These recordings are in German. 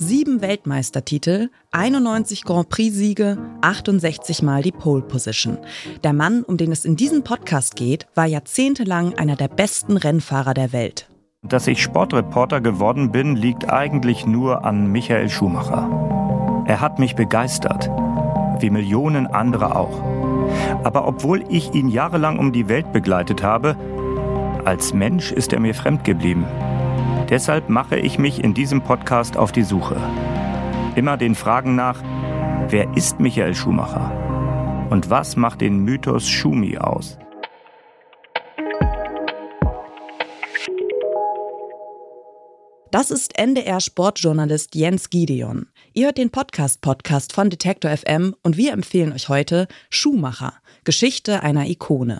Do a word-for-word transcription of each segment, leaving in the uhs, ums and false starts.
Sieben Weltmeistertitel, einundneunzig Grand Prix-Siege, achtundsechzig Mal die Pole Position. Der Mann, um den es in diesem Podcast geht, war jahrzehntelang einer der besten Rennfahrer der Welt. Dass ich Sportreporter geworden bin, liegt eigentlich nur an Michael Schumacher. Er hat mich begeistert, wie Millionen andere auch. Aber obwohl ich ihn jahrelang um die Welt begleitet habe, als Mensch ist er mir fremd geblieben. Deshalb mache ich mich in diesem Podcast auf die Suche. Immer den Fragen nach, wer ist Michael Schumacher? Und was macht den Mythos Schumi aus? Das ist N D R-Sportjournalist Jens Gideon. Ihr hört den Podcast-Podcast von Detektor F M und wir empfehlen euch heute Schumacher, Geschichte einer Ikone.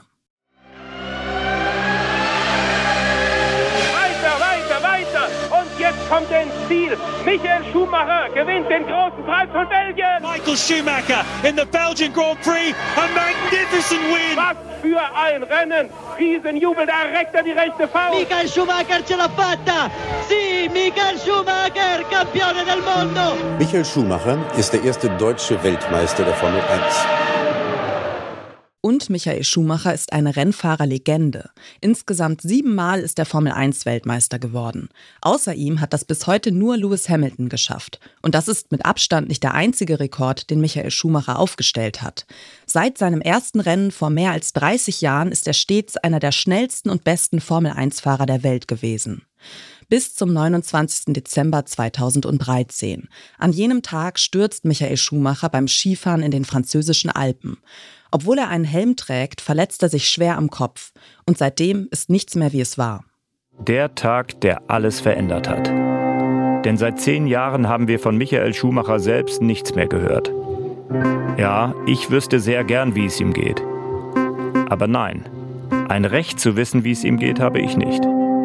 Kommt ins Ziel. Michael Schumacher gewinnt den großen Preis von Belgien. Michael Schumacher in the Belgian Grand Prix. A magnificent win. Was für ein Rennen. Riesenjubel, da reckt er die rechte Faust. Michael Schumacher ce l'ha fatta. Sì, Michael Schumacher, Campione del mondo. Michael Schumacher ist der erste deutsche Weltmeister der Formel eins. Und Michael Schumacher ist eine Rennfahrerlegende. Insgesamt siebenmal ist er Formel eins Weltmeister geworden. Außer ihm hat das bis heute nur Lewis Hamilton geschafft. Und das ist mit Abstand nicht der einzige Rekord, den Michael Schumacher aufgestellt hat. Seit seinem ersten Rennen vor mehr als dreißig Jahren ist er stets einer der schnellsten und besten Formel eins Fahrer der Welt gewesen. Bis zum neunundzwanzigsten Dezember zweitausenddreizehn. An jenem Tag stürzt Michael Schumacher beim Skifahren in den französischen Alpen. Obwohl er einen Helm trägt, verletzt er sich schwer am Kopf. Und seitdem ist nichts mehr, wie es war. Der Tag, der alles verändert hat. Denn seit zehn Jahren haben wir von Michael Schumacher selbst nichts mehr gehört. Ja, ich wüsste sehr gern, wie es ihm geht. Aber nein, ein Recht zu wissen, wie es ihm geht, habe ich nicht.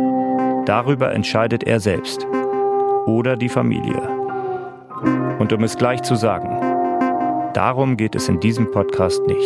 Darüber entscheidet er selbst. Oder die Familie. Und um es gleich zu sagen, darum geht es in diesem Podcast nicht.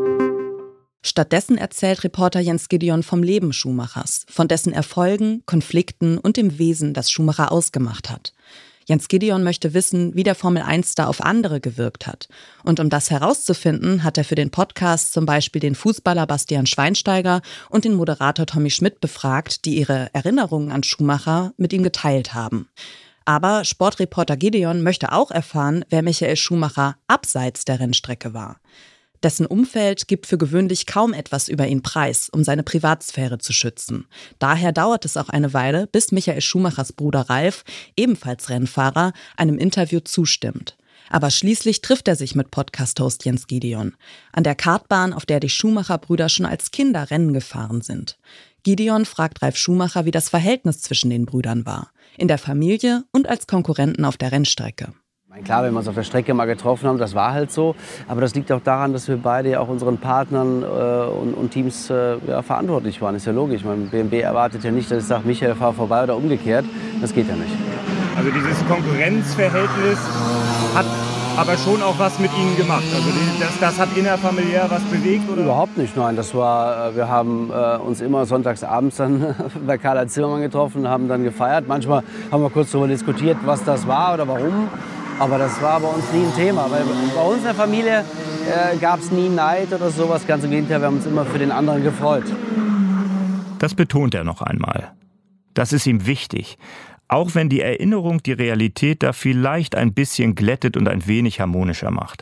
Stattdessen erzählt Reporter Jens Gideon vom Leben Schumachers, von dessen Erfolgen, Konflikten und dem Wesen, das Schumacher ausgemacht hat. Jens Gideon möchte wissen, wie der Formel eins Star auf andere gewirkt hat. Und um das herauszufinden, hat er für den Podcast zum Beispiel den Fußballer Bastian Schweinsteiger und den Moderator Tommy Schmidt befragt, die ihre Erinnerungen an Schumacher mit ihm geteilt haben. Aber Sportreporter Gideon möchte auch erfahren, wer Michael Schumacher abseits der Rennstrecke war. Dessen Umfeld gibt für gewöhnlich kaum etwas über ihn preis, um seine Privatsphäre zu schützen. Daher dauert es auch eine Weile, bis Michael Schumachers Bruder Ralf, ebenfalls Rennfahrer, einem Interview zustimmt. Aber schließlich trifft er sich mit Podcast-Host Jens Gideon an der Kartbahn, auf der die Schumacher-Brüder schon als Kinder Rennen gefahren sind. Gideon fragt Ralf Schumacher, wie das Verhältnis zwischen den Brüdern war. In der Familie und als Konkurrenten auf der Rennstrecke. Klar, wenn wir uns auf der Strecke mal getroffen haben, das war halt so. Aber das liegt auch daran, dass wir beide ja auch unseren Partnern äh, und, und Teams äh, ja, verantwortlich waren. Ist ja logisch. Mein B M W erwartet ja nicht, dass ich sage, Michael, fahr vorbei oder umgekehrt. Das geht ja nicht. Also dieses Konkurrenzverhältnis hat aber schon auch was mit Ihnen gemacht. Also das, das hat innerfamiliär was bewegt, oder? Überhaupt nicht, nein. Das war, wir haben äh, uns immer sonntags abends dann bei Karl-Heinz Zimmermann getroffen, haben dann gefeiert. Manchmal haben wir kurz darüber diskutiert, was das war oder warum. Aber das war bei uns nie ein Thema, weil bei uns in der Familie äh, gab es nie Neid oder sowas. Ganz im Gegenteil, wir haben uns immer für den anderen gefreut. Das betont er noch einmal. Das ist ihm wichtig. Auch wenn die Erinnerung die Realität da vielleicht ein bisschen glättet und ein wenig harmonischer macht.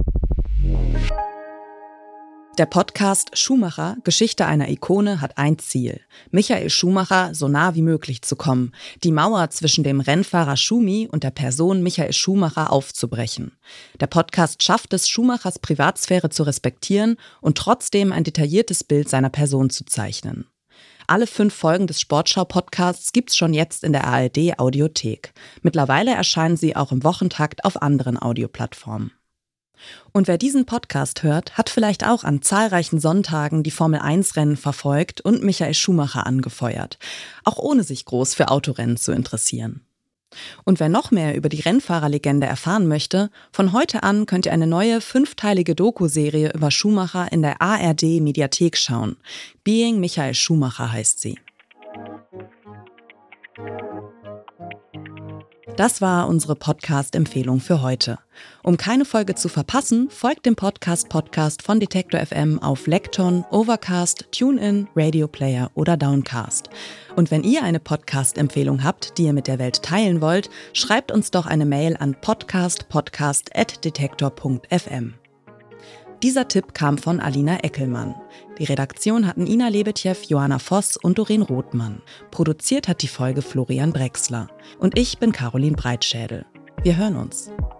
Der Podcast Schumacher, Geschichte einer Ikone, hat ein Ziel: Michael Schumacher so nah wie möglich zu kommen, die Mauer zwischen dem Rennfahrer Schumi und der Person Michael Schumacher aufzubrechen. Der Podcast schafft es, Schumachers Privatsphäre zu respektieren und trotzdem ein detailliertes Bild seiner Person zu zeichnen. Alle fünf Folgen des Sportschau-Podcasts gibt's schon jetzt in der A R D-Audiothek. Mittlerweile erscheinen sie auch im Wochentakt auf anderen Audioplattformen. Und wer diesen Podcast hört, hat vielleicht auch an zahlreichen Sonntagen die Formel eins Rennen verfolgt und Michael Schumacher angefeuert, auch ohne sich groß für Autorennen zu interessieren. Und wer noch mehr über die Rennfahrerlegende erfahren möchte, von heute an könnt ihr eine neue fünfteilige Doku-Serie über Schumacher in der A R D-Mediathek schauen. Being Michael Schumacher heißt sie. Das war unsere Podcast-Empfehlung für heute. Um keine Folge zu verpassen, folgt dem Podcast-Podcast von Detektor F M auf Lekton, Overcast, TuneIn, Radio Player oder Downcast. Und wenn ihr eine Podcast-Empfehlung habt, die ihr mit der Welt teilen wollt, schreibt uns doch eine Mail an podcastpodcast at detektor punkt f m. Dieser Tipp kam von Alina Eckelmann. Die Redaktion hatten Ina Lebetjew, Johanna Voss und Doreen Rothmann. Produziert hat die Folge Florian Brexler. Und ich bin Caroline Breitschädel. Wir hören uns.